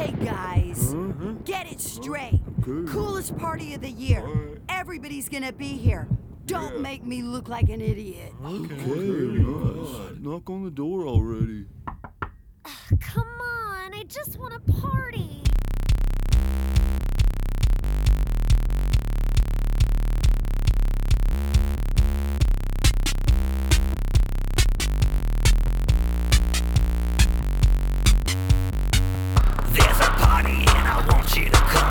Okay, guys. Get it straight. Okay. Coolest party of the year. Alright. Everybody's gonna be here. Don't make me look like an idiot. Okay, knock on the door already. Come on, I just want to party. There's a party and I want you to come.